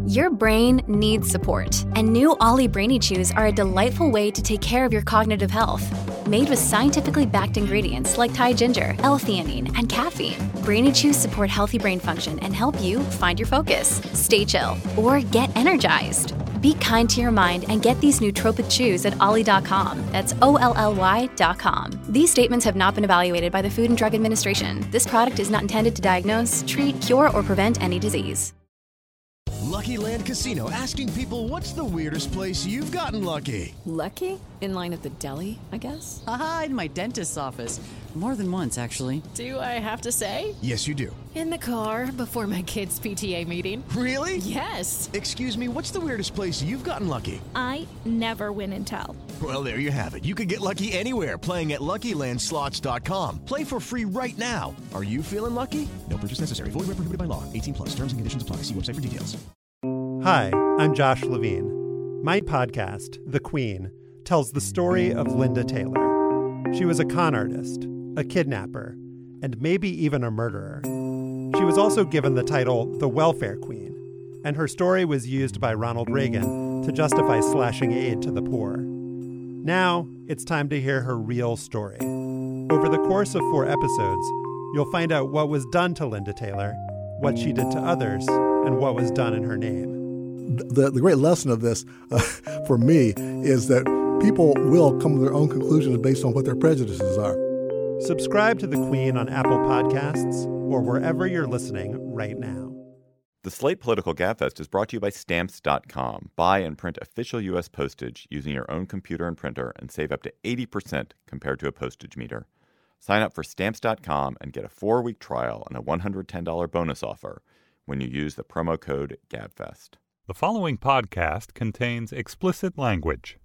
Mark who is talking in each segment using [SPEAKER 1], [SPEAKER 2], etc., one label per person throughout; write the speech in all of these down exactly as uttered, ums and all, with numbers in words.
[SPEAKER 1] Your brain needs support, and new Ollie Brainy Chews are a delightful way to take care of your cognitive health. Made with scientifically backed ingredients like Thai ginger, L-theanine, and caffeine, Brainy Chews support healthy brain function and help you find your focus, stay chill, or get energized. Be kind to your mind and get these nootropic chews at ollie dot com. That's O L L Y dot com. These statements have not been evaluated by the Food and Drug Administration. This product is not intended to diagnose, treat, cure, or prevent any disease.
[SPEAKER 2] Lucky Land Casino, asking people, what's the weirdest place you've gotten lucky?
[SPEAKER 3] Lucky? In line at the deli, I guess?
[SPEAKER 4] Aha, in my dentist's office. More than once, actually.
[SPEAKER 3] Do I have to say?
[SPEAKER 2] Yes, you do.
[SPEAKER 3] In the car before my kids' P T A meeting.
[SPEAKER 2] Really?
[SPEAKER 3] Yes.
[SPEAKER 2] Excuse me, what's the weirdest place you've gotten lucky?
[SPEAKER 5] I never win and tell.
[SPEAKER 2] Well, there you have it. You can get lucky anywhere, playing at Lucky Land Slots dot com. Play for free right now. Are you feeling lucky? No purchase necessary. Void where prohibited by law. eighteen plus. Terms and conditions apply. See website for details.
[SPEAKER 6] Hi, I'm Josh Levine. My podcast, The Queen, tells the story of Linda Taylor. She was a con artist, a kidnapper, and maybe even a murderer. She was also given the title the Welfare Queen, and her story was used by Ronald Reagan to justify slashing aid to the poor. Now, it's time to hear her real story. Over the course of four episodes, you'll find out what was done to Linda Taylor, what she did to others, and what was done in her name.
[SPEAKER 7] The, the great lesson of this, uh, for me, is that people will come to their own conclusions based on what their prejudices are.
[SPEAKER 6] Subscribe to The Queen on Apple Podcasts or wherever you're listening right now.
[SPEAKER 8] The Slate Political Gabfest is brought to you by Stamps dot com. Buy and print official U S postage using your own computer and printer and save up to eighty percent compared to a postage meter. Sign up for Stamps dot com and get a four-week trial and a one hundred ten dollars bonus offer when you use the promo code GABFEST.
[SPEAKER 9] The following podcast contains explicit language.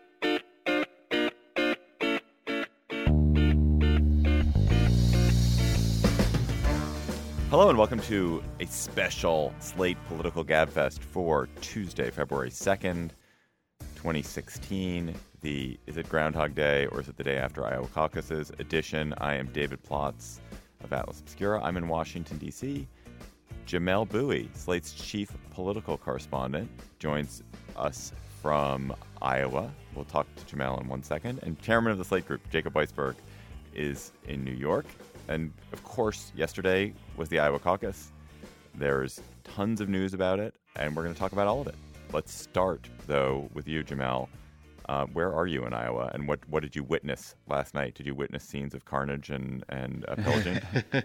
[SPEAKER 8] Hello and welcome to a special Slate Political Gabfest for Tuesday, February second, twenty sixteen. The Is It Groundhog Day or is it the day after Iowa caucuses edition. I am David Plotz of Atlas Obscura. I'm in Washington, D C Jamelle Bouie, Slate's chief political correspondent, joins us from Iowa. We'll talk to Jamelle in one second. And chairman of the Slate Group, Jacob Weisberg, is in New York. And, of course, yesterday was the Iowa caucus. There's tons of news about it, and we're going to talk about all of it. Let's start, though, with you, Jamelle. Uh, where are you in Iowa, and what, what did you witness last night? Did you witness scenes of carnage and, and uh, pillaging?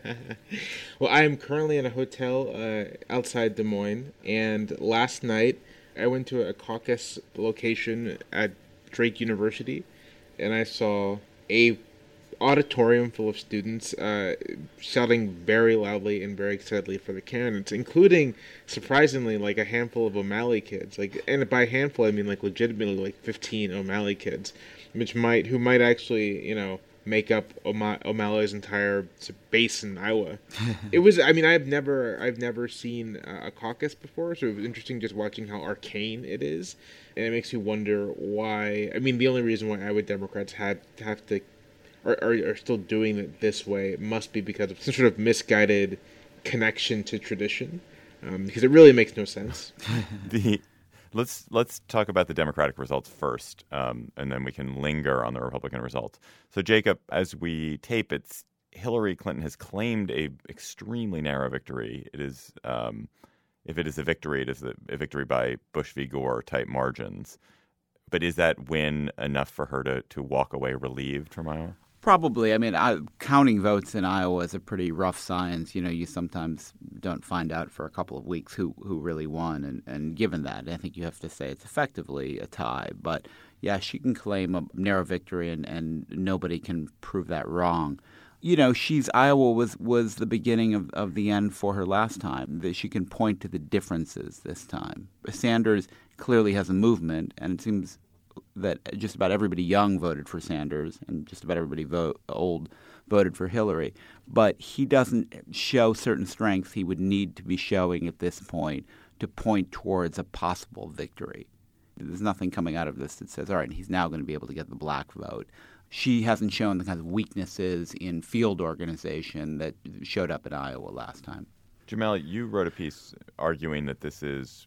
[SPEAKER 10] Well, I am currently in a hotel uh, outside Des Moines, and last night I went to a caucus location at Drake University, and I saw a auditorium full of students uh, shouting very loudly and very excitedly for the candidates, including, surprisingly, like a handful of O'Malley kids. Like, and by handful, I mean like legitimately like fifteen O'Malley kids, which might who might actually you know make up O'Ma- O'Malley's entire base in Iowa. It was. I mean, I've never I've never seen a caucus before, so it was interesting just watching how arcane it is, and it makes you wonder why. I mean, the only reason why Iowa Democrats had have to. Are, are are still doing it this way, it must be because of some sort of misguided connection to tradition, um, because it really makes no sense.
[SPEAKER 8] the let's let's talk about the Democratic results first, um, and then we can linger on the Republican results. So, Jacob, as we tape, it's Hillary Clinton has claimed a extremely narrow victory. It is, um, if it is a victory, it is a, a victory by Bush v. Gore type margins. But is that win enough for her to to walk away relieved from Iowa?
[SPEAKER 11] Probably. I mean, I, counting votes in Iowa is a pretty rough science. You know, you sometimes don't find out for a couple of weeks who, who really won. And, and given that, I think you have to say it's effectively a tie. But, yeah, she can claim a narrow victory, and, and nobody can prove that wrong. You know, she's Iowa was, was the beginning of, of the end for her last time. That she can point to the differences this time. Sanders clearly has a movement, and it seems that just about everybody young voted for Sanders and just about everybody vote, old voted for Hillary. But he doesn't show certain strengths he would need to be showing at this point to point towards a possible victory. There's nothing coming out of this that says, all right, he's now going to be able to get the black vote. She hasn't shown the kinds of weaknesses in field organization that showed up in Iowa last time.
[SPEAKER 8] Jamelle, you wrote a piece arguing that this is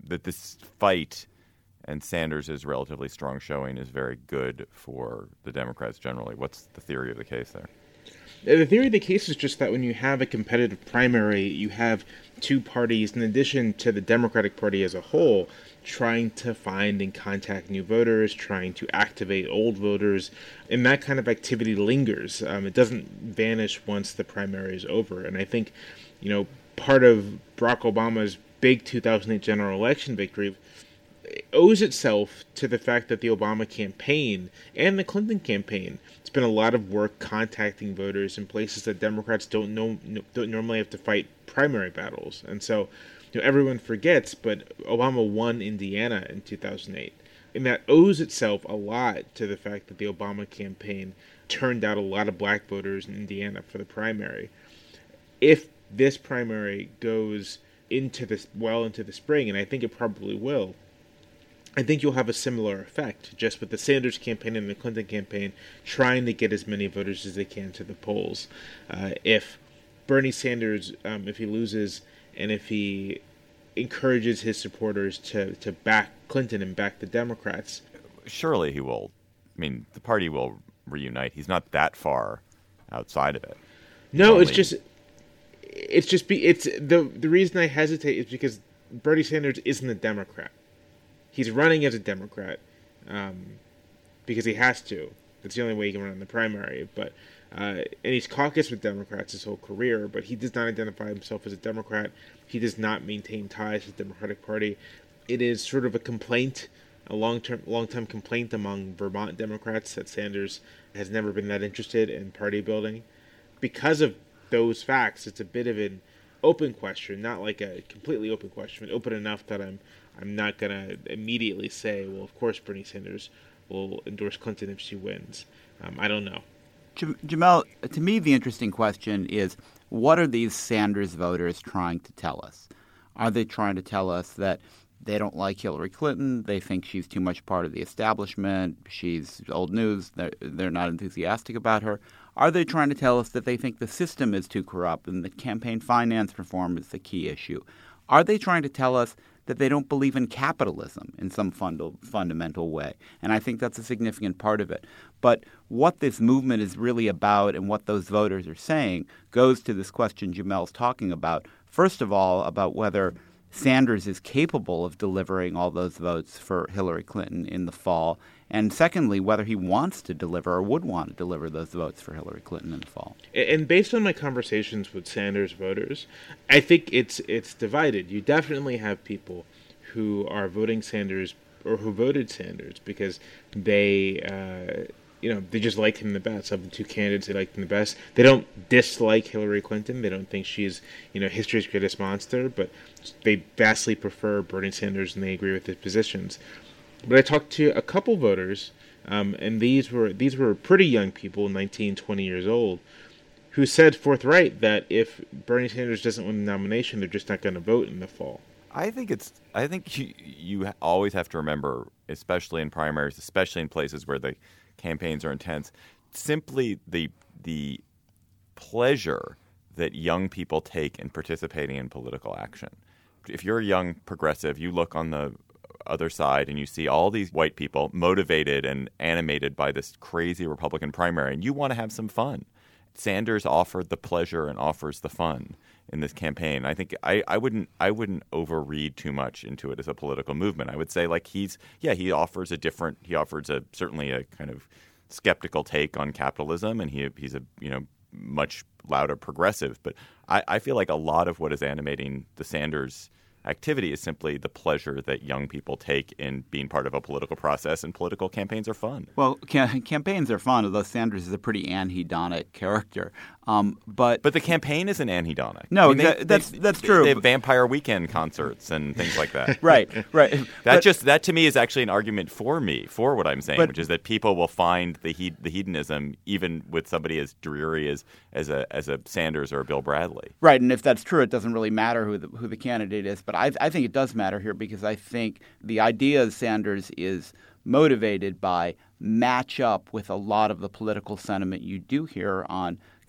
[SPEAKER 8] that this fight and Sanders' relatively strong showing is very good for the Democrats generally. What's the theory of the case there?
[SPEAKER 10] The theory of the case is just that when you have a competitive primary, you have two parties, in addition to the Democratic Party as a whole, trying to find and contact new voters, trying to activate old voters, and that kind of activity lingers. Um, it doesn't vanish once the primary is over. And I think, you know, part of Barack Obama's big two thousand eight general election victory owes itself to the fact that the Obama campaign and the Clinton campaign spent a lot of work contacting voters in places that Democrats don't know don't normally have to fight primary battles. And so, you know, everyone forgets, but Obama won Indiana in two thousand eight. And that owes itself a lot to the fact that the Obama campaign turned out a lot of black voters in Indiana for the primary. If this primary goes into this well into the spring, and I think it probably will, I think you'll have a similar effect, just with the Sanders campaign and the Clinton campaign trying to get as many voters as they can to the polls. Uh, if Bernie Sanders, um, if he loses, and if he encourages his supporters to, to back Clinton and back the Democrats,
[SPEAKER 8] surely he will. I mean, the party will reunite. He's not that far outside of it.
[SPEAKER 10] No,
[SPEAKER 8] Only...
[SPEAKER 10] it's just, it's just be it's the the reason I hesitate is because Bernie Sanders isn't a Democrat. He's running as a Democrat um, because he has to. That's the only way he can run in the primary. But uh, and he's caucused with Democrats his whole career, but he does not identify himself as a Democrat. He does not maintain ties with the Democratic Party. It is sort of a complaint, a long-term, long-time complaint among Vermont Democrats that Sanders has never been that interested in party building. Because of those facts, it's a bit of an open question, not like a completely open question, but open enough that I'm I'm not going to immediately say, well, of course Bernie Sanders will endorse Clinton if she wins. Um, I don't know.
[SPEAKER 11] Jamelle, to me, the interesting question is, what are these Sanders voters trying to tell us? Are they trying to tell us that they don't like Hillary Clinton, they think she's too much part of the establishment, she's old news, they're, they're not enthusiastic about her? Are they trying to tell us that they think the system is too corrupt and that campaign finance reform is the key issue? Are they trying to tell us that they don't believe in capitalism in some fund- fundamental way? And I think that's a significant part of it. But what this movement is really about and what those voters are saying goes to this question Jamel's talking about. First of all, about whether Sanders is capable of delivering all those votes for Hillary Clinton in the fall. And secondly, whether he wants to deliver or would want to deliver those votes for Hillary Clinton in the fall.
[SPEAKER 10] And based on my conversations with Sanders voters, I think it's it's divided. You definitely have people who are voting Sanders or who voted Sanders because they, uh, you know, they just like him the best. Of the two candidates, they like him the best. They don't dislike Hillary Clinton. They don't think she's, you know, history's greatest monster, but they vastly prefer Bernie Sanders and they agree with his positions. But I talked to a couple voters, um, and these were these were pretty young people, nineteen, twenty years old, who said forthright that if Bernie Sanders doesn't win the nomination, they're just not going to vote in the fall.
[SPEAKER 8] I think it's. I think you, you always have to remember, especially in primaries, especially in places where the campaigns are intense, simply the the pleasure that young people take in participating in political action. If you're a young progressive, you look on the other side and you see all these white people motivated and animated by this crazy Republican primary, and you want to have some fun. Sanders offered the pleasure and offers the fun in this campaign. I think I, I wouldn't I wouldn't overread too much into it as a political movement. I would say like he's yeah he offers a different he offers a certainly a kind of skeptical take on capitalism, and he he's a you know much louder progressive. But I, I feel like a lot of what is animating the Sanders activity is simply the pleasure that young people take in being part of a political process, and political campaigns are fun.
[SPEAKER 11] Well, ca- campaigns are fun, although Sanders is a pretty anhedonic character. Um, but
[SPEAKER 8] but the campaign isn't anhedonic.
[SPEAKER 11] No,
[SPEAKER 8] I mean,
[SPEAKER 11] that,
[SPEAKER 8] they,
[SPEAKER 11] that's
[SPEAKER 8] they,
[SPEAKER 11] that's
[SPEAKER 8] they,
[SPEAKER 11] true.
[SPEAKER 8] They have Vampire Weekend concerts and things like that.
[SPEAKER 11] right, right.
[SPEAKER 8] That
[SPEAKER 11] but,
[SPEAKER 8] just that to me is actually an argument for me for what I'm saying,
[SPEAKER 11] but,
[SPEAKER 8] which is that people will find the he, the hedonism even with somebody as dreary as as a as a Sanders or a Bill Bradley.
[SPEAKER 11] Right, and if that's true, it doesn't really matter who the who the candidate is. But I I think it does matter here because I think the idea of Sanders is motivated by match up with a lot of the political sentiment you do hear on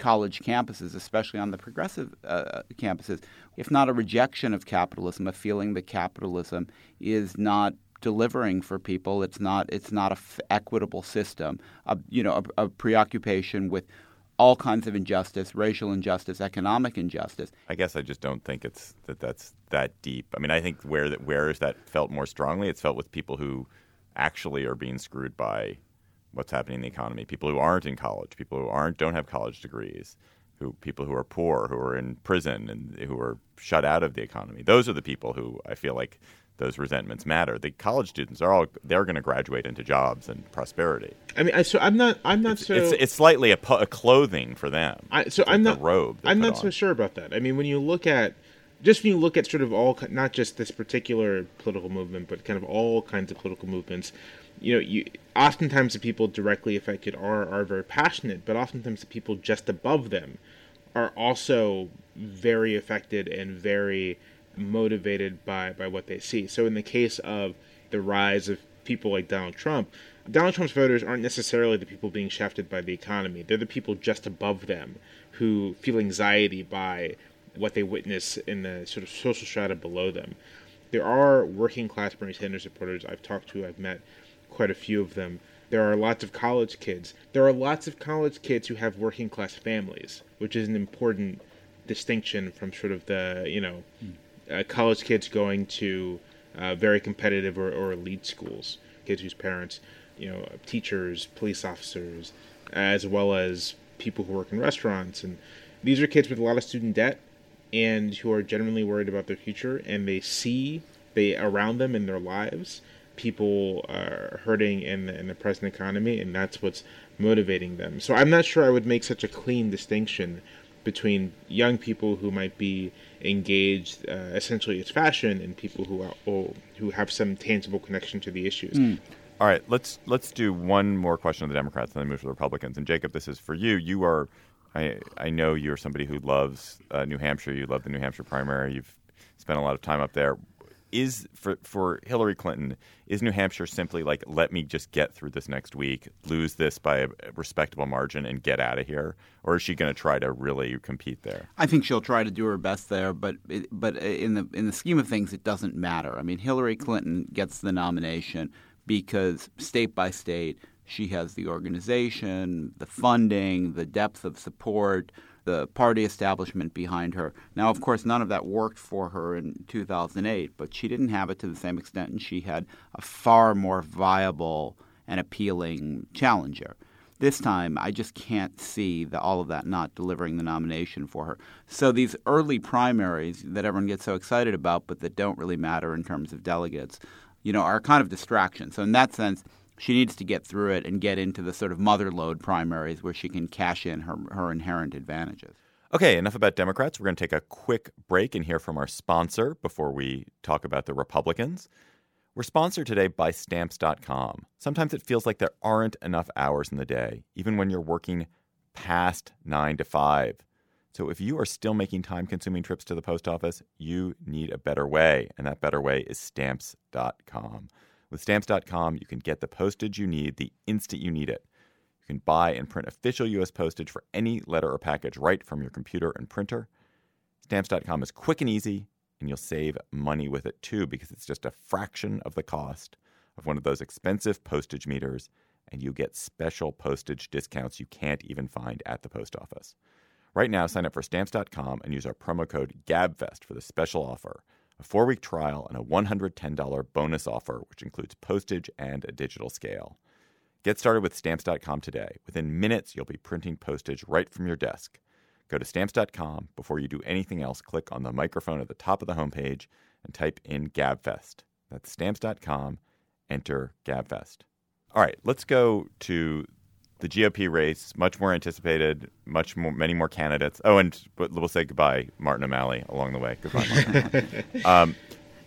[SPEAKER 11] college campuses, especially on the progressive uh, campuses, if not a rejection of capitalism, a feeling that capitalism is not delivering for people. It's not. It's not a f- equitable system. A, you know, a, a preoccupation with all kinds of injustice, racial injustice, economic injustice.
[SPEAKER 8] I guess I just don't think it's that that's that deep. I mean, I think where that where is that felt more strongly? It's felt with people who actually are being screwed by what's happening in the economy. People who aren't in college, people who aren't don't have college degrees, who people who are poor, who are in prison, and who are shut out of the economy. Those are the people who I feel like those resentments matter. The college students are all they're going to graduate into jobs and prosperity.
[SPEAKER 10] I mean, I, so I'm not. I'm not
[SPEAKER 8] it's,
[SPEAKER 10] so.
[SPEAKER 8] It's, it's slightly a, a clothing for them.
[SPEAKER 10] I, so
[SPEAKER 8] it's
[SPEAKER 10] I'm
[SPEAKER 8] like
[SPEAKER 10] not.
[SPEAKER 8] A robe.
[SPEAKER 10] I'm not
[SPEAKER 8] on.
[SPEAKER 10] so sure about that. I mean, when you look at just when you look at sort of all, not just this particular political movement, but kind of all kinds of political movements, you know, you oftentimes the people directly affected are are very passionate, but oftentimes the people just above them are also very affected and very motivated by, by what they see. So in the case of the rise of people like Donald Trump, Donald Trump's voters aren't necessarily the people being shafted by the economy. They're the people just above them who feel anxiety by what they witness in the sort of social strata below them. There are working class Bernie Sanders supporters I've talked to. I've met quite a few of them. There are lots of college kids. There are lots of college kids who have working class families, which is an important distinction from sort of the, you know, mm. Uh, college kids going to uh, very competitive or, or elite schools, kids whose parents, you know, teachers, police officers, as well as people who work in restaurants. And these are kids with a lot of student debt and who are genuinely worried about their future, and they see they around them in their lives people are hurting in the, in the present economy, and that's what's motivating them. So I'm not sure I would make such a clean distinction between young people who might be engaged uh, essentially as fashion and people who are, who have some tangible connection to the issues.
[SPEAKER 8] Mm. All right, let's let's do one more question of the Democrats and then move to the Republicans. And Jacob, this is for you. You are, I I know you're somebody who loves uh, New Hampshire. You love the New Hampshire primary. You've spent a lot of time up there. Is for for Hillary Clinton, is New Hampshire simply like, let me just get through this next week, lose this by a respectable margin, and get out of here? Or is she going to try to really compete there?
[SPEAKER 11] I think she'll try to do her best there, but it, but in the in the scheme of things, it doesn't matter. I mean, Hillary Clinton gets the nomination because state by state, she has the organization, the funding, the depth of support, the party establishment behind her. Now, of course, none of that worked for her in two thousand eight, but she didn't have it to the same extent, and she had a far more viable and appealing challenger. This time, I just can't see the, all of that not delivering the nomination for her. So these early primaries that everyone gets so excited about but that don't really matter in terms of delegates, you know, are kind of distractions. So in that sense, she needs to get through it and get into the sort of mother lode primaries where she can cash in her, her inherent advantages.
[SPEAKER 8] Okay, enough about Democrats. We're going to take a quick break and hear from our sponsor before we talk about the Republicans. We're sponsored today by Stamps dot com. Sometimes it feels like there aren't enough hours in the day, even when you're working past nine to five. So if you are still making time-consuming trips to the post office, you need a better way, and that better way is Stamps dot com. With Stamps dot com, you can get the postage you need the instant you need it. You can buy and print official U S postage for any letter or package right from your computer and printer. Stamps dot com is quick and easy, and you'll save money with it too because it's just a fraction of the cost of one of those expensive postage meters, and you get special postage discounts you can't even find at the post office. Right now, sign up for Stamps dot com and use our promo code GABFEST for the special offer. A four-week trial and a one hundred ten dollars bonus offer, which includes postage and a digital scale. Get started with Stamps dot com today. Within minutes, you'll be printing postage right from your desk. Go to Stamps dot com. Before you do anything else, click on the microphone at the top of the homepage and type in GABFEST. That's Stamps dot com. Enter GABFEST. All right, let's go to the G O P race, much more anticipated, much more, many more candidates. Oh, and we'll say goodbye, Martin O'Malley, along the way. Goodbye, Martin. um,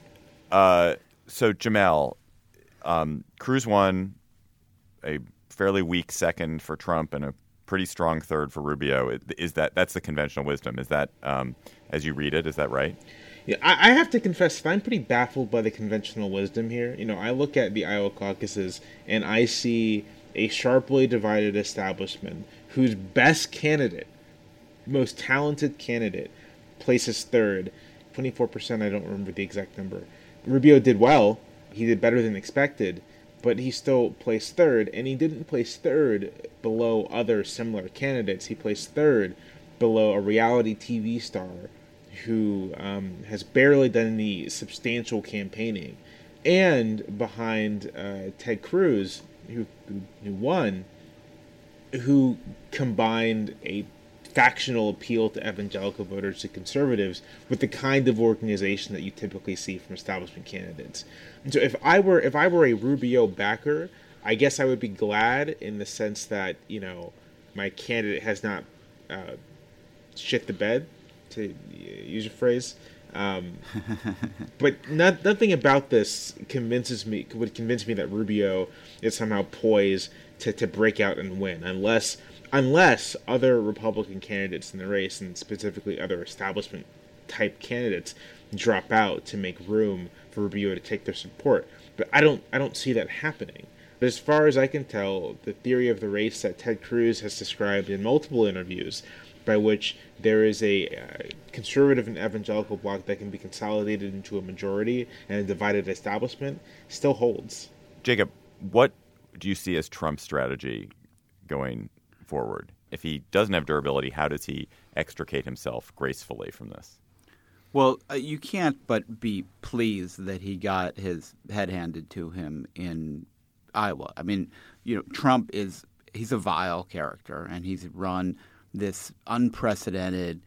[SPEAKER 8] uh, so, Jamel, um, Cruz won, a fairly weak second for Trump, and a pretty strong third for Rubio. Is that that's the conventional wisdom? Is that, um, as you read it, is that right?
[SPEAKER 10] Yeah, I, I have to confess that I'm pretty baffled by the conventional wisdom here. You know, I look at the Iowa caucuses and I see a sharply divided establishment whose best candidate most talented candidate places third. twenty-four percent, I don't remember the exact number. Rubio did well. He did better than expected, but he still placed third, and he didn't place third below other similar candidates. He placed third below a reality T V star who um, has barely done any substantial campaigning, and behind uh, Ted Cruz, who, who, who won, who combined a factional appeal to evangelical voters, to conservatives, with the kind of organization that you typically see from establishment candidates. And so if I were if I were a Rubio backer, I guess I would be glad in the sense that, you know, my candidate has not uh, shit the bed, to use a phrase. Um, but not, nothing about this convinces me would convince me that Rubio is somehow poised to, to break out and win, unless unless other Republican candidates in the race, and specifically other establishment type candidates, drop out to make room for Rubio to take their support. But I don't I don't see that happening. But as far as I can tell, the theory of the race that Ted Cruz has described in multiple interviews, by which there is a uh, conservative and evangelical bloc that can be consolidated into a majority and a divided establishment, still holds.
[SPEAKER 8] Jacob, what do you see as Trump's strategy going forward? If he doesn't have durability, how does he extricate himself gracefully from this?
[SPEAKER 11] Well, uh, you can't but be pleased that he got his head handed to him in Iowa. I mean, you know, Trump is he's a vile character, and he's run this unprecedented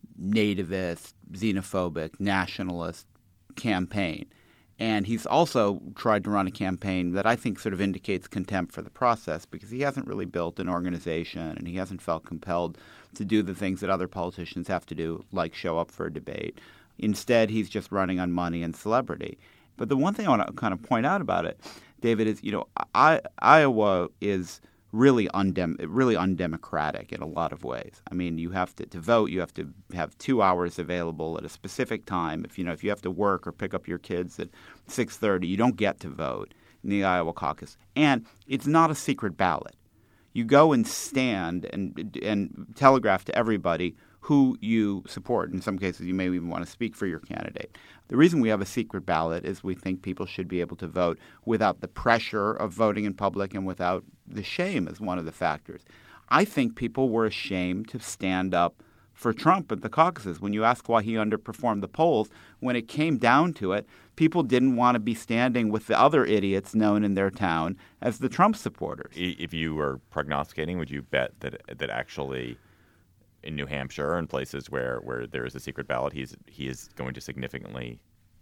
[SPEAKER 11] nativist, xenophobic, nationalist campaign. And he's also tried to run a campaign that I think sort of indicates contempt for the process, because he hasn't really built an organization and he hasn't felt compelled to do the things that other politicians have to do, like show up for a debate. Instead, he's just running on money and celebrity. But the one thing I want to kind of point out about it, David, is, you know, I, Iowa is really undem- really undemocratic in a lot of ways. I mean, you have to, to vote, you have to have two hours available at a specific time. If you know, if you have to work or pick up your kids at six thirty, you don't get to vote in the Iowa caucus. And it's not a secret ballot. You go and stand and and telegraph to everybody who you support. In some cases, you may even want to speak for your candidate. The reason we have a secret ballot is we think people should be able to vote without the pressure of voting in public and without the shame as one of the factors. I think people were ashamed to stand up for Trump at the caucuses. When you ask why he underperformed the polls, when it came down to it, people didn't want to be standing with the other idiots known in their town as the Trump supporters.
[SPEAKER 8] If you were prognosticating, would you bet that that actually in New Hampshire and places where, where there is a secret ballot, he's he is going to significantly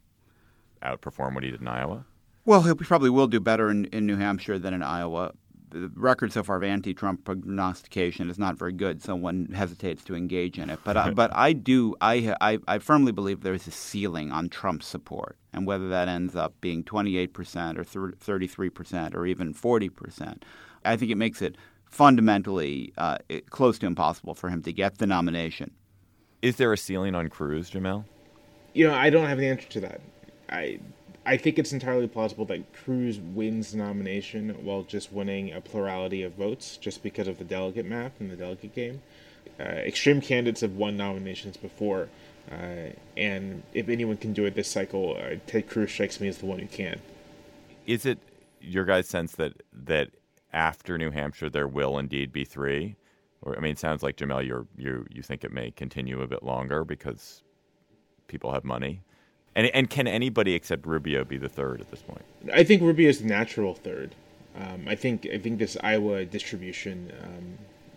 [SPEAKER 8] outperform what he did in Iowa?
[SPEAKER 11] Well, he probably will do better in, in New Hampshire than in Iowa. The record so far of anti-Trump prognostication is not very good, so one hesitates to engage in it. But I, but I do I, I I firmly believe there is a ceiling on Trump's support, and whether that ends up being twenty-eight percent or thirty-three percent or even forty percent, I think it makes it fundamentally uh, close to impossible for him to get the nomination.
[SPEAKER 8] Is there a ceiling on Cruz, Jamel?
[SPEAKER 10] You know, I don't have an answer to that. I I think it's entirely plausible that Cruz wins the nomination while just winning a plurality of votes, just because of the delegate map and the delegate game. Uh, extreme candidates have won nominations before, uh, and if anyone can do it this cycle, uh, Ted Cruz strikes me as the one who can.
[SPEAKER 8] Is it your guys' sense that that after New Hampshire there will indeed be three? Or I mean, it sounds like, Jamel, you're, you you think it may continue a bit longer because people have money. And and can anybody except Rubio be the third at this point?
[SPEAKER 10] I think Rubio is the natural third. Um, I think I think this Iowa distribution um,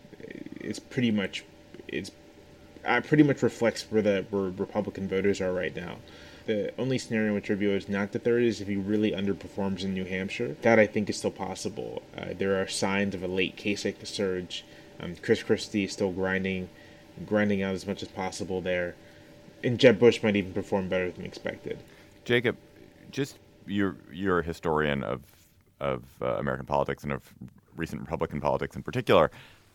[SPEAKER 10] is pretty much it's uh, pretty much reflects where the where Republican voters are right now. The only scenario in which Rubio is not the third is if he really underperforms in New Hampshire. That, I think, is still possible. Uh, there are signs of a late Kasich surge. Um, Chris Christie is still grinding, grinding out as much as possible there. And Jeb Bush might even perform better than expected.
[SPEAKER 8] Jacob, just you're you're a historian of of uh, American politics and of recent Republican politics in particular.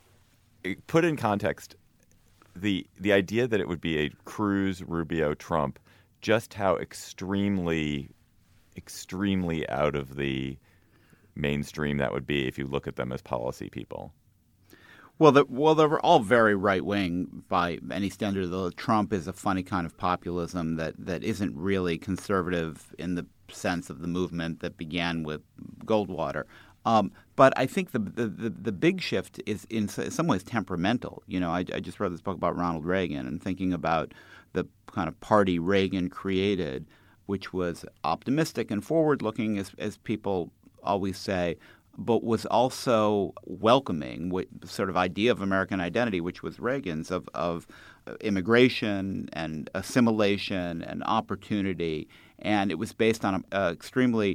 [SPEAKER 8] Put in context the the idea that it would be a Cruz, Rubio, Trump. Just how extremely, extremely out of the mainstream that would be if you look at them as policy people.
[SPEAKER 11] Well, the, well, they were all very right-wing by any standard. Though Trump is a funny kind of populism that, that isn't really conservative in the sense of the movement that began with Goldwater. Um, but I think the, the, the, the big shift is in some ways temperamental. You know, I, I just wrote this book about Ronald Reagan and thinking about the kind of party Reagan created, which was optimistic and forward-looking, as, as people always say, but was also welcoming, with sort of idea of American identity, which was Reagan's, of, of immigration and assimilation and opportunity. And it was based on an extremely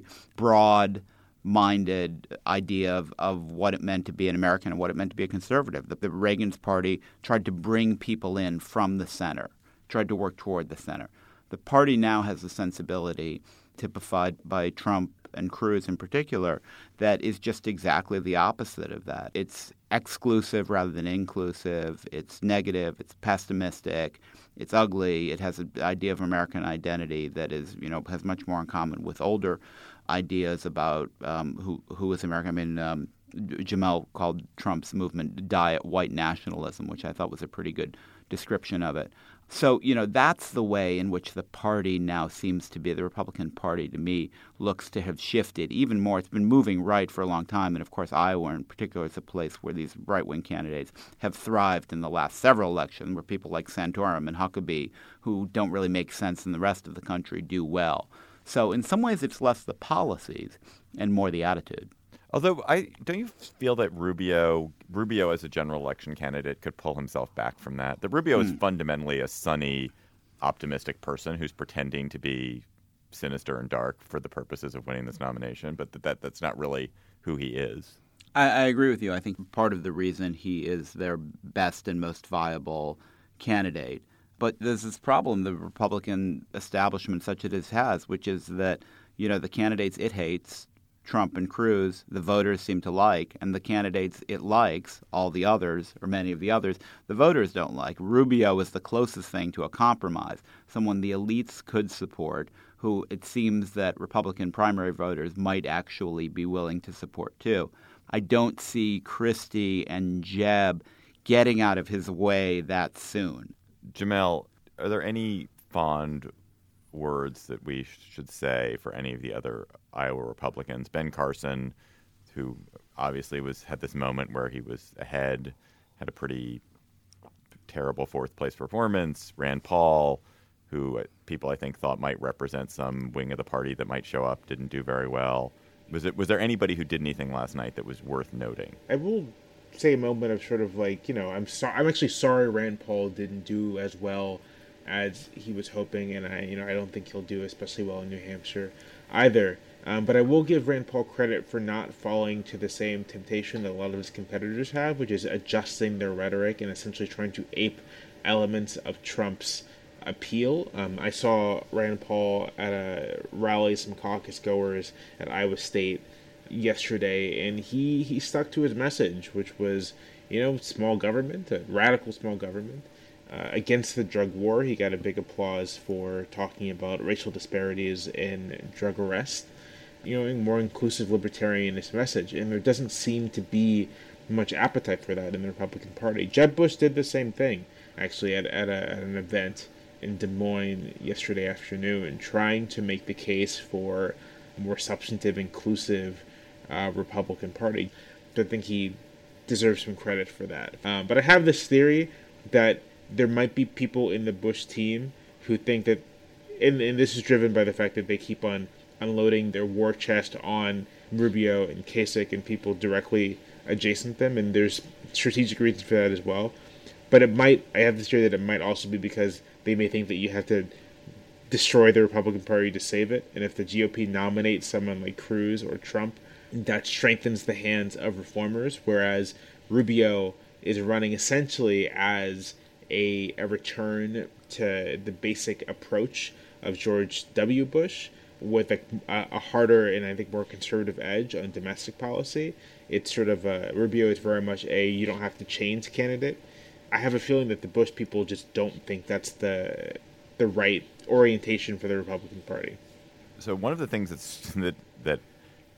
[SPEAKER 11] broad-minded idea of, of what it meant to be an American and what it meant to be a conservative. The, the Reagan's party tried to bring people in from the center, tried to work toward the center. The party now has a sensibility typified by Trump and Cruz in particular that is just exactly the opposite of that. It's exclusive rather than inclusive. It's negative. It's pessimistic. It's ugly. It has an idea of American identity that is, you know, has much more in common with older ideas about um, who who is American. I mean, um, Jamel called Trump's movement diet white nationalism, which I thought was a pretty good description of it. So, you know, that's the way in which the party now seems to be. The Republican Party, to me, looks to have shifted even more. It's been moving right for a long time. And, of course, Iowa in particular is a place where these right-wing candidates have thrived in the last several elections, where people like Santorum and Huckabee, who don't really make sense in the rest of the country, do well. So in some ways it's less the policies and more the attitude.
[SPEAKER 8] Although, I don't you feel that Rubio, Rubio as a general election candidate could pull himself back from that? That Rubio mm. is fundamentally a sunny, optimistic person who's pretending to be sinister and dark for the purposes of winning this nomination, but that, that that's not really who he is.
[SPEAKER 11] I, I agree with you. I think part of the reason he is their best and most viable candidate. But there's this problem the Republican establishment, such as it has, which is that, you know, the candidates it hates, Trump and Cruz, the voters seem to like, and the candidates it likes, all the others, or many of the others, the voters don't like. Rubio is the closest thing to a compromise, someone the elites could support, who it seems that Republican primary voters might actually be willing to support too. I don't see Christie and Jeb getting out of his way that soon.
[SPEAKER 8] Jamel, are there any fond words that we should say for any of the other Iowa Republicans? Ben Carson, who obviously was had this moment where he was ahead, had a pretty terrible fourth place performance. Rand Paul, who people I think thought might represent some wing of the party that might show up, didn't do very well. Was it? Was there anybody who did anything last night that was worth noting?
[SPEAKER 10] I will say a moment of sort of like, you know, I'm so, I'm actually sorry Rand Paul didn't do as well as he was hoping, and I, you know, I don't think he'll do especially well in New Hampshire either. Um, but I will give Rand Paul credit for not falling to the same temptation that a lot of his competitors have, which is adjusting their rhetoric and essentially trying to ape elements of Trump's appeal. Um, I saw Rand Paul at a rally, some caucus goers at Iowa State yesterday, and he, he stuck to his message, which was, you know, small government, a radical small government. Uh, against the drug war, he got a big applause for talking about racial disparities in drug arrest, you know, a more inclusive libertarianist message. And there doesn't seem to be much appetite for that in the Republican Party. Jeb Bush did the same thing, actually, at, at, a, at an event in Des Moines yesterday afternoon, trying to make the case for a more substantive, inclusive uh, Republican Party. I think he deserves some credit for that. Um, but I have this theory that there might be people in the Bush team who think that, and, and this is driven by the fact that they keep on unloading their war chest on Rubio and Kasich and people directly adjacent to them, and there's strategic reasons for that as well. But it might, I have this theory that it might also be because they may think that you have to destroy the Republican Party to save it, and if the G O P nominates someone like Cruz or Trump, that strengthens the hands of reformers, whereas Rubio is running essentially as A, a return to the basic approach of George W. Bush with a, a harder and I think more conservative edge on domestic policy. It's sort of a, Rubio is very much a you don't have to change candidate. I have a feeling that the Bush people just don't think that's the the right orientation for the Republican Party.
[SPEAKER 8] So one of the things that's that that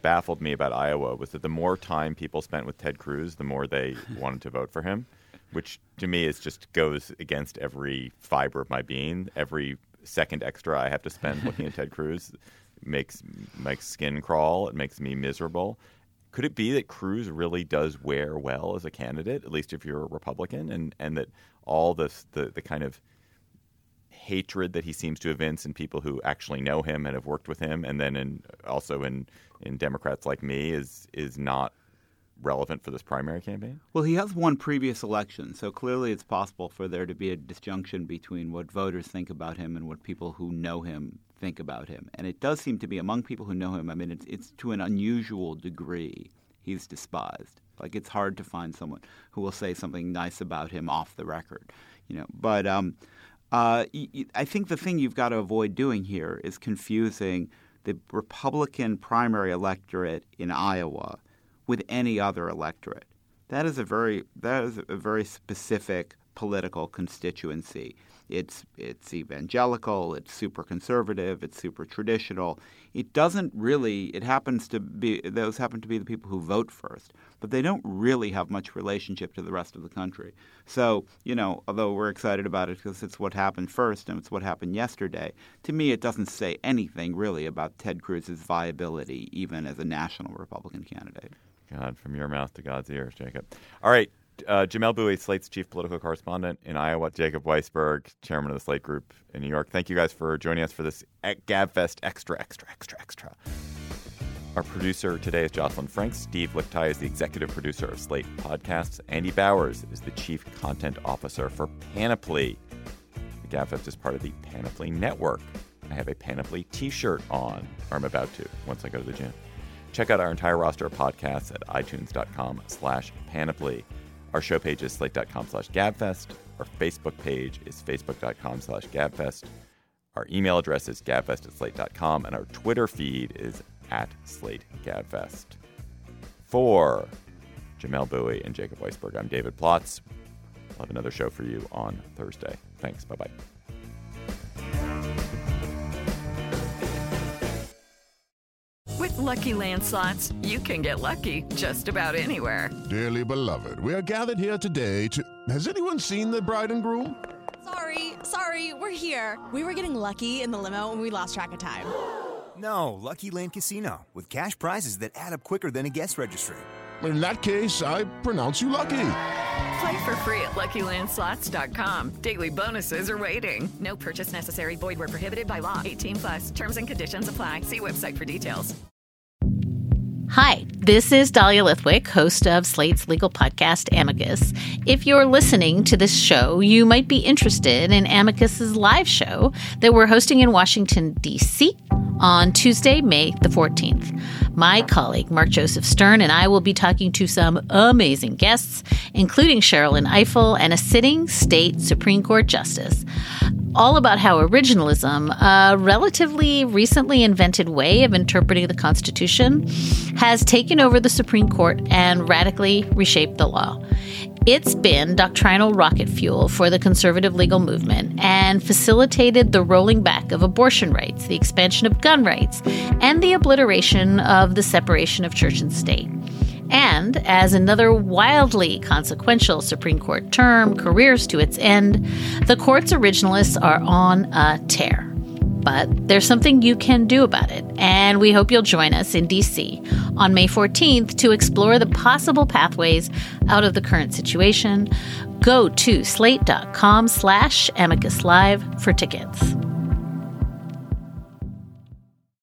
[SPEAKER 8] baffled me about Iowa was that the more time people spent with Ted Cruz, the more they wanted to vote for him, which to me is just goes against every fiber of my being. Every second extra I have to spend looking at Ted Cruz makes makes skin crawl. It makes me miserable. Could it be that Cruz really does wear well as a candidate, at least if you're a Republican, and, and that all this, the, the kind of hatred that he seems to evince in people who actually know him and have worked with him, and then in, also in, in Democrats like me, is is not relevant for this primary campaign?
[SPEAKER 11] Well, he has won previous elections, so clearly it's possible for there to be a disjunction between what voters think about him and what people who know him think about him. And it does seem to be among people who know him, I mean, it's, it's to an unusual degree he's despised. Like, it's hard to find someone who will say something nice about him off the record, you know. But um, uh, I think the thing you've got to avoid doing here is confusing the Republican primary electorate in Iowa with any other electorate. That is a very that is a very specific political constituency. It's it's evangelical, it's super conservative, it's super traditional. It doesn't really it happens to be those happen to be the people who vote first, but they don't really have much relationship to the rest of the country. So, you know, although we're excited about it because it's what happened first and it's what happened yesterday, to me it doesn't say anything really about Ted Cruz's viability even as a national Republican candidate.
[SPEAKER 8] God, from your mouth to God's ears, Jacob. All right. Uh, Jamelle Bouie, Slate's chief political correspondent in Iowa. Jacob Weisberg, chairman of the Slate Group in New York. Thank you guys for joining us for this GabFest extra, extra, extra, extra. Our producer today is Jocelyn Franks. Steve Lichtai is the executive producer of Slate Podcasts. Andy Bowers is the chief content officer for Panoply. The GabFest is part of the Panoply Network. I have a Panoply t-shirt on, or I'm about to, once I go to the gym. Check out our entire roster of podcasts at itunes.com slash panoply. Our show page is slate.com slash gabfest. Our Facebook page is facebook.com slash gabfest. Our email address is gabfest at slate dot com. And our Twitter feed is at slate gabfest. For Jamelle Bouie and Jacob Weisberg, I'm David Plotz. We'll have another show for you on Thursday. Thanks. Bye-bye.
[SPEAKER 12] With Lucky Land Slots, you can get lucky just about anywhere.
[SPEAKER 13] Dearly beloved, we are gathered here today to... Has anyone seen the bride and groom?
[SPEAKER 14] Sorry, sorry, we're here. We were getting lucky in the limo and we lost track of time.
[SPEAKER 15] No, Lucky Land Casino, with cash prizes that add up quicker than a guest registry.
[SPEAKER 13] In that case, I pronounce you lucky.
[SPEAKER 12] Play for free at lucky land slots dot com. Daily bonuses are waiting. No purchase necessary. Void where prohibited by law. eighteen plus. Terms and conditions apply. See website for details.
[SPEAKER 16] Hi, this is Dahlia Lithwick, host of Slate's legal podcast, Amicus. If you're listening to this show, you might be interested in Amicus's live show that we're hosting in Washington, D C on Tuesday, May the fourteenth. My colleague, Mark Joseph Stern, and I will be talking to some amazing guests, including Sherrilyn Ifill and a sitting state Supreme Court justice, all about how originalism, a relatively recently invented way of interpreting the Constitution, has taken over the Supreme Court and radically reshaped the law. It's been doctrinal rocket fuel for the conservative legal movement and facilitated the rolling back of abortion rights, the expansion of gun rights, and the obliteration of the separation of church and state. And as another wildly consequential Supreme Court term careers to its end, the court's originalists are on a tear. But there's something you can do about it, and we hope you'll join us in D C on May fourteenth to explore the possible pathways out of the current situation. Go to slate.com slash amicus live for tickets.